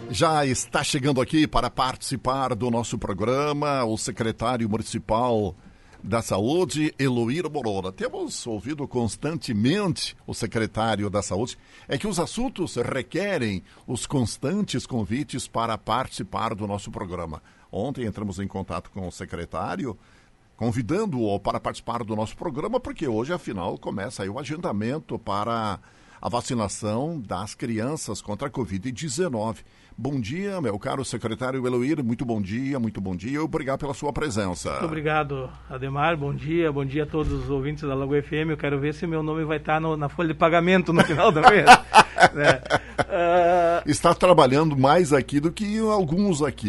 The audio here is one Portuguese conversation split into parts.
Já está chegando aqui para participar do nosso programa o secretário municipal da Saúde, Eloir Moreira. Temos ouvido constantemente o secretário da Saúde. É que os assuntos requerem os constantes convites para participar do nosso programa. Ontem entramos em contato com o secretário, convidando-o para participar do nosso programa, porque hoje, afinal, começa aí o agendamento para a vacinação das crianças contra a Covid-19. Bom dia, meu caro secretário Eloir, muito bom dia e obrigado pela sua presença. Muito obrigado, Ademar, bom dia a todos os ouvintes da Lagoa FM. Eu quero ver se meu nome vai estar na folha de pagamento no final do mês. Está trabalhando mais aqui do que alguns aqui.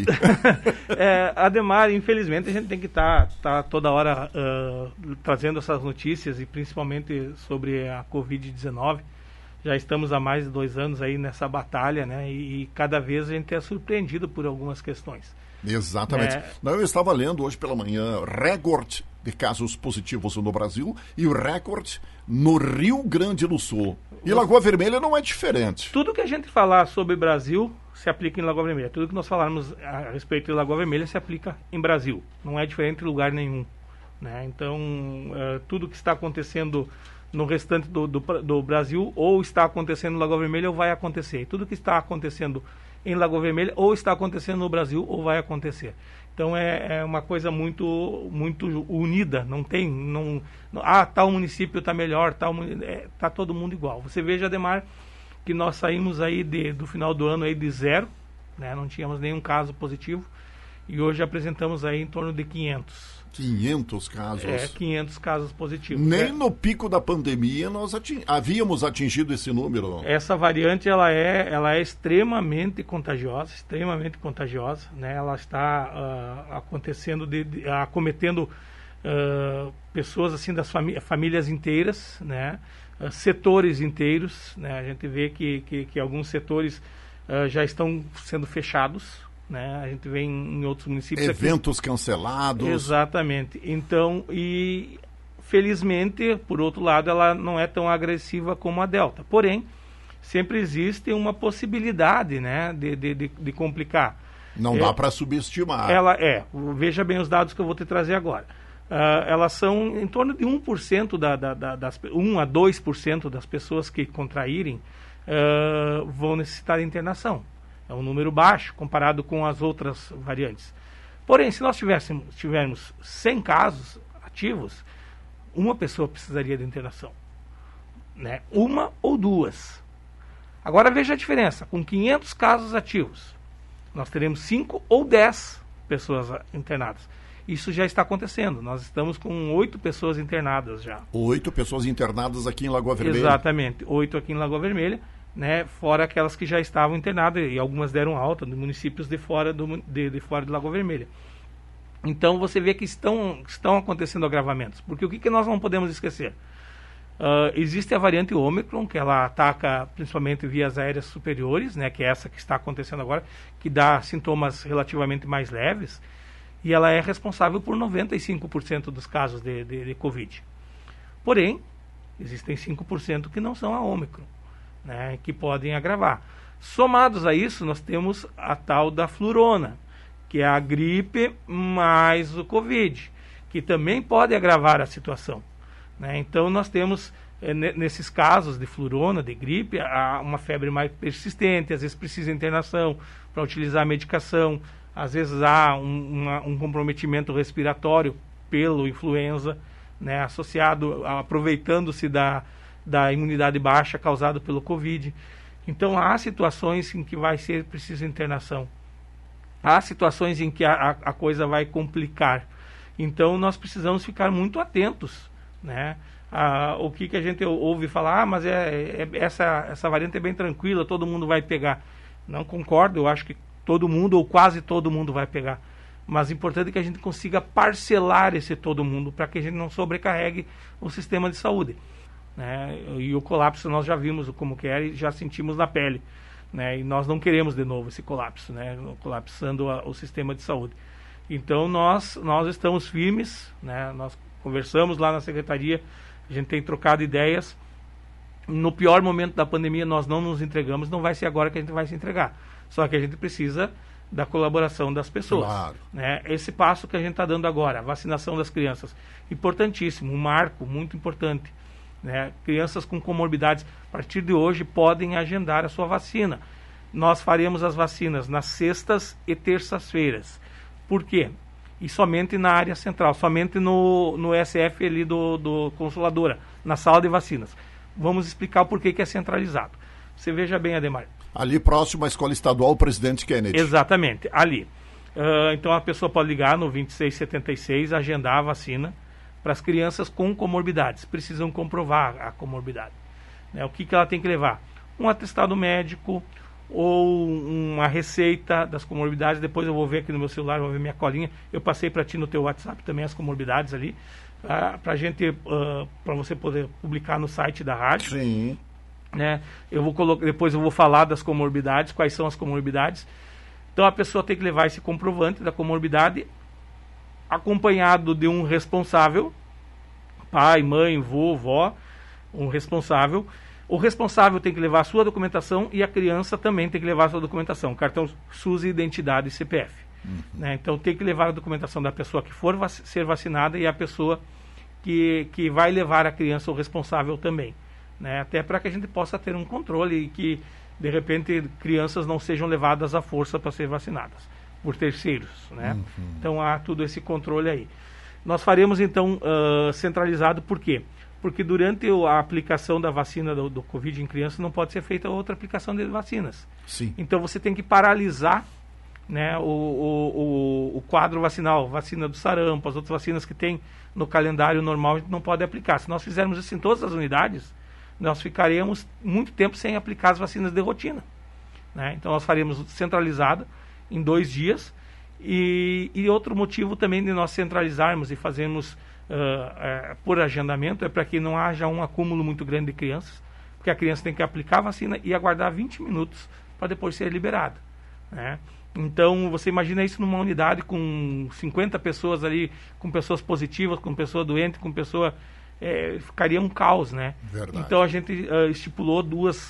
Ademar, infelizmente a gente tem que estar toda hora trazendo essas notícias e principalmente sobre a Covid-19. Já estamos há mais de 2 anos aí nessa batalha, né? E cada vez a gente é surpreendido por algumas questões. Exatamente. Eu estava lendo hoje pela manhã recorde de casos positivos no Brasil e o recorde no Rio Grande do Sul. E Lagoa Vermelha não é diferente. Tudo que a gente falar sobre Brasil se aplica em Lagoa Vermelha. Tudo que nós falarmos a respeito de Lagoa Vermelha se aplica em Brasil. Não é diferente em lugar nenhum, né? Então, tudo que está acontecendo no restante do Brasil, ou está acontecendo em Lagoa Vermelha, ou vai acontecer. E tudo que está acontecendo em Lagoa Vermelha, ou está acontecendo no Brasil, ou vai acontecer. Então é uma coisa muito unida. Não tem, tal município está melhor, está todo mundo igual. Você veja, Ademar, que nós saímos aí do final do ano aí de 0, né? Não tínhamos nenhum caso positivo, e hoje apresentamos aí em torno de 500 casos. 500 casos positivos. Nem no pico da pandemia nós havíamos atingido esse número. Essa variante ela é extremamente contagiosa, né? Ela está acometendo pessoas assim das famílias inteiras, né? Setores inteiros, né? A gente vê que alguns setores já estão sendo fechados, né? A gente vê em outros municípios eventos cancelados. Exatamente. Então, e felizmente, por outro lado, ela não é tão agressiva como a Delta. Porém, sempre existe uma possibilidade, né, de complicar. Não dá para subestimar. Veja bem os dados que eu vou te trazer agora. Elas são em torno de 1% 1 a 2% das pessoas que contraírem vão necessitar de internação. É um número baixo comparado com as outras variantes. Porém, se nós tivermos 100 casos ativos, uma pessoa precisaria de internação, né? Uma ou duas. Agora veja a diferença. Com 500 casos ativos, nós teremos 5 ou 10 pessoas internadas. Isso já está acontecendo. Nós estamos com 8 pessoas internadas já. 8 pessoas internadas aqui em Lagoa Vermelha? Exatamente. 8 aqui em Lagoa Vermelha, né, fora aquelas que já estavam internadas, e algumas deram alta nos municípios de fora de Lagoa Vermelha. Então você vê que estão acontecendo agravamentos, porque o que nós não podemos esquecer? Existe a variante Ômicron, que ela ataca principalmente vias aéreas superiores, né, que é essa que está acontecendo agora, que dá sintomas relativamente mais leves, e ela é responsável por 95% dos casos de Covid. Porém, existem 5% que não são a Ômicron, né, que podem agravar. Somados a isso, nós temos a tal da flurona, que é a gripe mais o Covid, que também pode agravar a situação, né? Então nós temos, nesses casos de flurona, de gripe, uma febre mais persistente, às vezes precisa de internação para utilizar a medicação, às vezes há um comprometimento respiratório pelo influenza, né, aproveitando-se da imunidade baixa causada pelo Covid. Então há situações em que vai ser preciso internação. Há situações em que a coisa vai complicar. Então nós precisamos ficar muito atentos, né? O que a gente ouve falar, mas essa variante é bem tranquila, todo mundo vai pegar. Não concordo, eu acho que todo mundo ou quase todo mundo vai pegar. Mas o importante é que a gente consiga parcelar esse todo mundo para que a gente não sobrecarregue o sistema de saúde, né? E o colapso nós já vimos como que era e já sentimos na pele, né? E nós não queremos de novo esse colapso, né? Colapsando o sistema de saúde. Então nós estamos firmes, né? Nós conversamos lá na secretaria, a gente tem trocado ideias. No pior momento da pandemia nós não nos entregamos, não vai ser agora que a gente vai se entregar. Só que a gente precisa da colaboração das pessoas. Claro. Né? Esse passo que a gente está dando agora, a vacinação das crianças, importantíssimo, um marco muito importante. Né? Crianças com comorbidades, a partir de hoje, podem agendar a sua vacina. Nós faremos as vacinas nas sextas e terças-feiras. Por quê? E somente na área central, somente no SF ali do Consoladora, na sala de vacinas. Vamos explicar o porquê que é centralizado. Você veja bem, Ademar. Ali próximo à Escola Estadual Presidente Kennedy. Exatamente, ali. Então a pessoa pode ligar no 2676, agendar a vacina para as crianças com comorbidades. Precisam comprovar a comorbidade. Né? O que ela tem que levar? Um atestado médico ou uma receita das comorbidades. Depois eu vou ver aqui no meu celular, vou ver minha colinha. Eu passei para ti no teu WhatsApp também as comorbidades ali, para você poder publicar no site da rádio. Sim. Né? Depois eu vou falar das comorbidades, quais são as comorbidades. Então a pessoa tem que levar esse comprovante da comorbidade acompanhado de um responsável, pai, mãe, vô, vó, um responsável. O responsável tem que levar a sua documentação e a criança também tem que levar a sua documentação, cartão SUS, identidade e CPF. Né? Então tem que levar a documentação da pessoa que for ser vacinada e a pessoa que vai levar a criança, o responsável também. Né? Até para que a gente possa ter um controle e que, de repente, crianças não sejam levadas à força para ser vacinadas por terceiros. Né? Então há tudo esse controle aí. Nós faremos, então, centralizado, por quê? Porque durante a aplicação da vacina do Covid em crianças não pode ser feita outra aplicação de vacinas. Sim. Então você tem que paralisar, né, o quadro vacinal, vacina do sarampo, as outras vacinas que tem no calendário normal, a gente não pode aplicar. Se nós fizermos isso em todas as unidades, nós ficaríamos muito tempo sem aplicar as vacinas de rotina. Né? Então nós faremos centralizada em 2 dias. E outro motivo também de nós centralizarmos e fazermos por agendamento é para que não haja um acúmulo muito grande de crianças, porque a criança tem que aplicar a vacina e aguardar 20 minutos para depois ser liberada. Né? Então você imagina isso numa unidade com 50 pessoas ali, com pessoas positivas, com pessoa doente, com pessoa... ficaria um caos, né? Verdade. Então a gente estipulou 2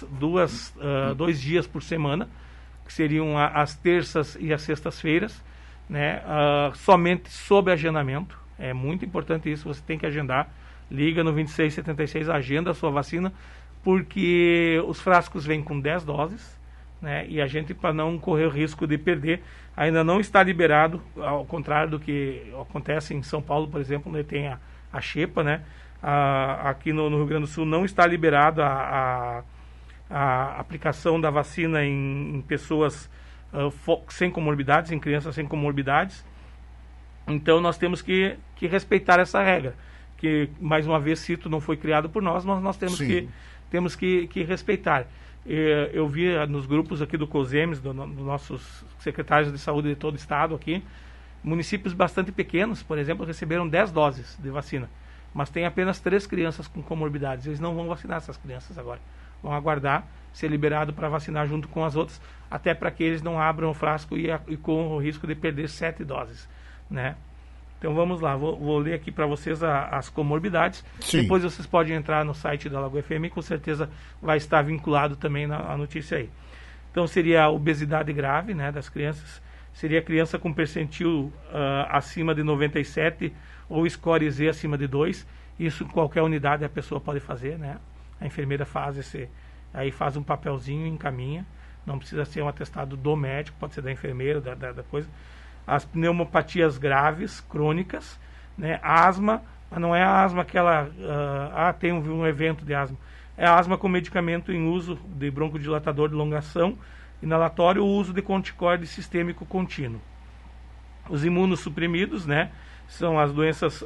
dias por semana, que seriam as terças e as sextas-feiras, né? Somente sob agendamento. É muito importante isso, você tem que agendar. Liga no 2676, agenda a sua vacina, porque os frascos vêm com 10 doses, né? E a gente, para não correr o risco de perder, ainda não está liberado, ao contrário do que acontece em São Paulo, por exemplo, onde tem a xepa, né? Aqui no Rio Grande do Sul não está liberado a aplicação da vacina em pessoas sem comorbidades, em crianças sem comorbidades. Então nós temos que respeitar essa regra, que, mais uma vez, cito, não foi criado por nós, mas nós temos que respeitar. Eu vi nos grupos aqui do COSEMES, dos nossos secretários de saúde de todo o estado aqui, municípios bastante pequenos, por exemplo, receberam 10 doses de vacina, mas tem apenas 3 crianças com comorbidades. Eles não vão vacinar essas crianças agora. Vão aguardar ser liberado para vacinar junto com as outras, até para que eles não abram o frasco e com o risco de perder 7 doses. Né? Então vamos lá, vou ler aqui para vocês as comorbidades. Sim. Depois vocês podem entrar no site da Lagoa FM, com certeza vai estar vinculado também na notícia aí. Então seria a obesidade grave, né, das crianças, seria a criança com percentil acima de 97 ou score Z acima de 2. Isso em qualquer unidade a pessoa pode fazer, né? A enfermeira faz um papelzinho e encaminha. Não precisa ser um atestado do médico, pode ser da enfermeira, da coisa. As pneumopatias graves, crônicas, né? Asma, mas não é a asma aquela... tem um evento de asma. É a asma com medicamento em uso de broncodilatador de elongação, inalatório, ou uso de corticoide sistêmico contínuo. Os imunossuprimidos, né? São as doenças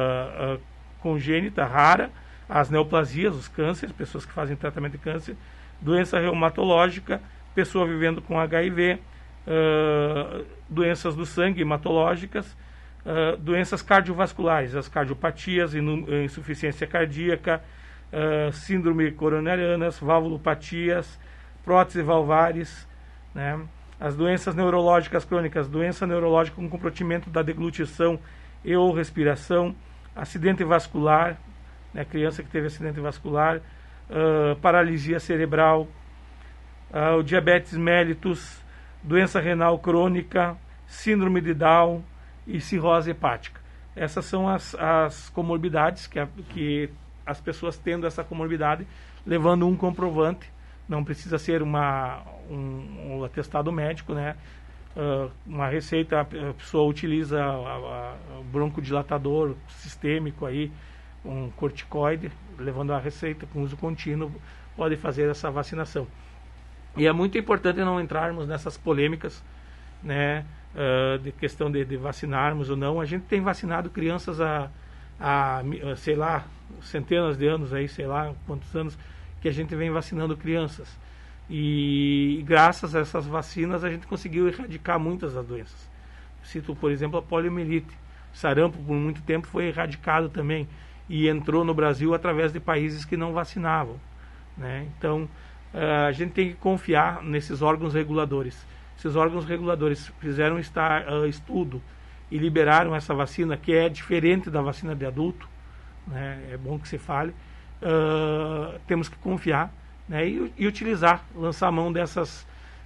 congênitas, raras, as neoplasias, os cânceres, pessoas que fazem tratamento de câncer, doença reumatológica, pessoa vivendo com HIV, doenças do sangue hematológicas, doenças cardiovasculares, as cardiopatias, insuficiência cardíaca, síndrome coronarianas, valvulopatias, prótese valvares, né? As doenças neurológicas crônicas, doença neurológica com comprometimento da deglutição e ou respiração, acidente vascular, né? Criança que teve acidente vascular, paralisia cerebral, o diabetes mellitus, doença renal crônica, síndrome de Down e cirrose hepática. Essas são as comorbidades que as pessoas tendo essa comorbidade, levando um comprovante, não precisa ser um atestado médico, né? Uma receita, a pessoa utiliza o broncodilatador sistêmico aí, um corticoide, levando a receita com uso contínuo, pode fazer essa vacinação. E é muito importante não entrarmos nessas polêmicas, né, de questão de vacinarmos ou não. A gente tem vacinado crianças há sei lá, centenas de anos aí, sei lá quantos anos que a gente vem vacinando crianças. E graças a essas vacinas a gente conseguiu erradicar muitas das doenças. Cito, por exemplo, a poliomielite. Sarampo, por muito tempo, foi erradicado também e entrou no Brasil através de países que não vacinavam, né? Então, a gente tem que confiar nesses órgãos reguladores. Esses órgãos reguladores fizeram estudo e liberaram essa vacina, que é diferente da vacina de adulto, né? É bom que se fale. Temos que confiar, né, e utilizar, lançar a mão dessas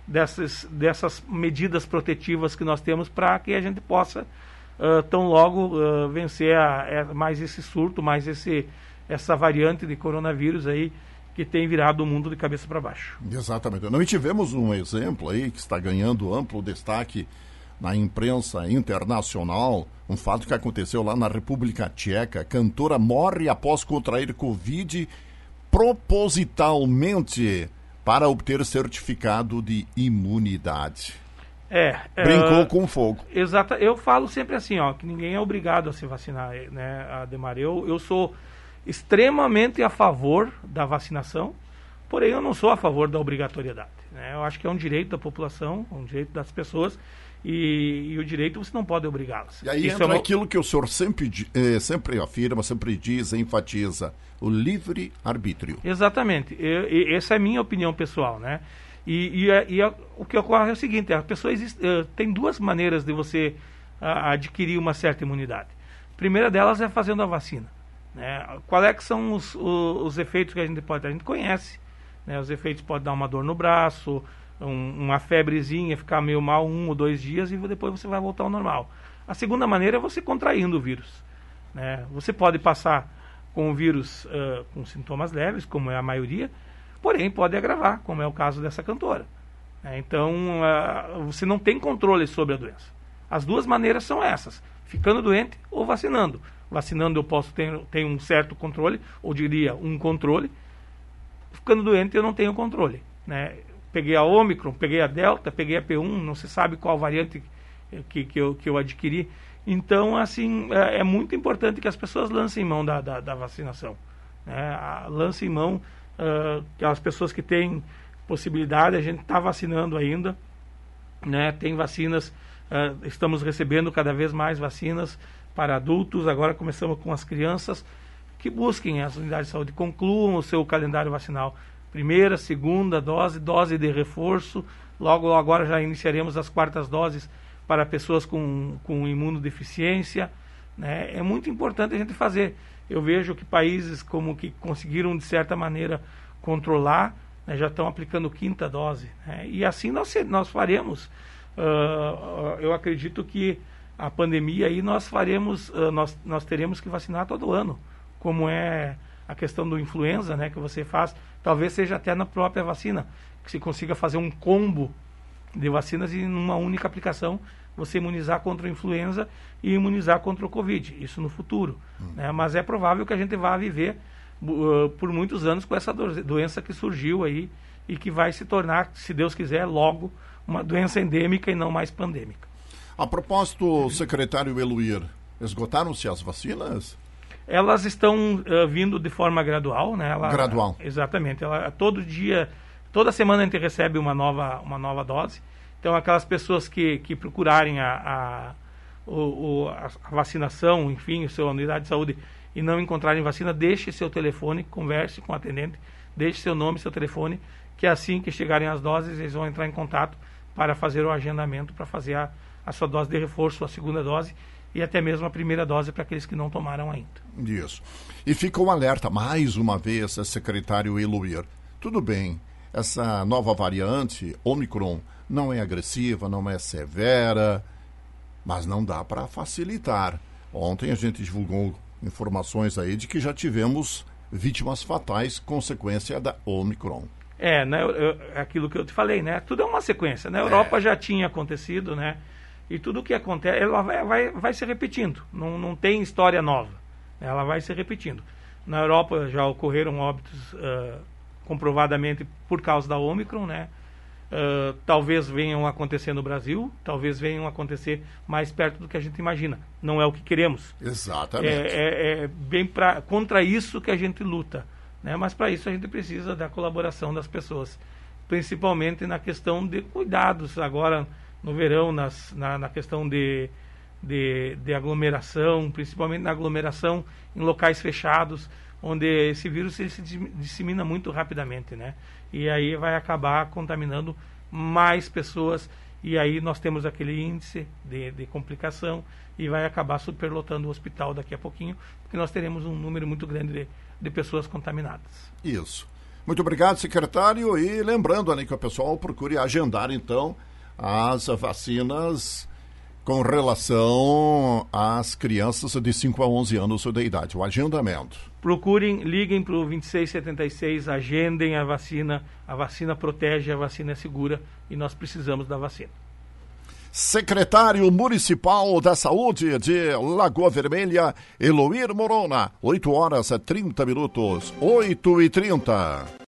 medidas protetivas que nós temos para que a gente possa tão logo vencer mais esse surto, mais essa variante de coronavírus aí que tem virado o mundo de cabeça para baixo. Exatamente. Nós tivemos um exemplo aí que está ganhando amplo destaque na imprensa internacional, um fato que aconteceu lá na República Tcheca. A cantora morre após contrair Covid propositalmente para obter certificado de imunidade. Brincou com fogo. Exato. Eu falo sempre assim, que ninguém é obrigado a se vacinar, né, Ademar? Eu sou extremamente a favor da vacinação, porém eu não sou a favor da obrigatoriedade, né? Eu acho que é um direito da população, um direito das pessoas, e o direito você não pode obrigá-las. E aí entra aquilo que o senhor sempre afirma, sempre diz, enfatiza, o livre-arbítrio. Exatamente. Essa é a minha opinião pessoal, né? O que ocorre é o seguinte: a pessoa tem duas maneiras de você adquirir uma certa imunidade. A primeira delas é fazendo a vacina, né? Qual é que são os efeitos que a gente pode ter? A gente conhece, né? Os efeitos podem dar uma dor no braço, uma febrezinha, ficar meio mal 1 ou 2 dias e depois você vai voltar ao normal. A segunda maneira é você contraindo o vírus, né? Você pode passar com o vírus com sintomas leves, como é a maioria, porém pode agravar, como é o caso dessa cantora. Então, você não tem controle sobre a doença. As duas maneiras são essas: ficando doente ou vacinando. Vacinando eu posso ter um certo controle, ou diria um controle. Ficando doente eu não tenho controle, né? Peguei a Ômicron, peguei a Delta, peguei a P1, não se sabe qual variante que eu adquiri. Então, assim, é muito importante que as pessoas lancem mão da vacinação, né? Lancem mão, que as pessoas que têm possibilidade, a gente está vacinando ainda, né? Tem vacinas, estamos recebendo cada vez mais vacinas para adultos, agora começamos com as crianças, que busquem as unidades de saúde, concluam o seu calendário vacinal. Primeira, segunda dose de reforço, logo agora já iniciaremos as 4ª doses para pessoas com imunodeficiência, né? É muito importante a gente fazer. Eu vejo que países como que conseguiram, de certa maneira, controlar, né, já estão aplicando 5ª dose, né? E assim nós faremos. Eu acredito que a pandemia aí nós teremos que vacinar todo ano, como é a questão do influenza, né, que você faz, talvez seja até na própria vacina, que se consiga fazer um combo de vacinas e numa única aplicação você imunizar contra a influenza e imunizar contra o Covid, isso no futuro, né? Mas é provável que a gente vá viver por muitos anos com essa doença que surgiu aí e que vai se tornar, se Deus quiser, logo uma doença endêmica e não mais pandêmica. A propósito, secretário Eluir, esgotaram-se as vacinas? Elas estão vindo de forma gradual, né? Gradual. Exatamente. Todo dia, toda semana a gente recebe uma nova dose. Então, aquelas pessoas que procurarem a vacinação, enfim, a sua unidade de saúde, e não encontrarem vacina, deixe seu telefone, converse com o atendente, deixe seu nome, seu telefone, que assim que chegarem as doses, eles vão entrar em contato para fazer o agendamento, para fazer a sua dose de reforço, a 2ª dose, e até mesmo a 1ª dose para aqueles que não tomaram ainda. Isso. E fica um alerta, mais uma vez, secretário Eluir. Tudo bem, essa nova variante, Omicron, não é agressiva, não é severa, mas não dá para facilitar. Ontem a gente divulgou informações aí de que já tivemos vítimas fatais consequência da Omicron. Aquilo que eu te falei, né? Tudo é uma sequência. Na Europa já tinha acontecido, né? E tudo que acontece, ela vai se repetindo. Não tem história nova. Ela vai se repetindo. Na Europa já ocorreram óbitos comprovadamente por causa da Omicron, né? Talvez venham a acontecer no Brasil, talvez venham a acontecer mais perto do que a gente imagina. Não é o que queremos. Exatamente. É bem contra isso que a gente luta, né? Mas para isso a gente precisa da colaboração das pessoas, principalmente na questão de cuidados agora no verão, na questão de aglomeração, principalmente na aglomeração em locais fechados, onde esse vírus se dissemina muito rapidamente, né? E aí vai acabar contaminando mais pessoas, e aí nós temos aquele índice de complicação e vai acabar superlotando o hospital daqui a pouquinho, porque nós teremos um número muito grande de pessoas contaminadas. Isso. Muito obrigado, secretário, e lembrando ali que o pessoal procure agendar, então, as vacinas com relação às crianças de 5 a 11 anos de idade, o agendamento. Liguem para o 2676, agendem a vacina protege, a vacina é segura e nós precisamos da vacina. Secretário Municipal da Saúde de Lagoa Vermelha, Eloir Morona, 8h30, 8h30.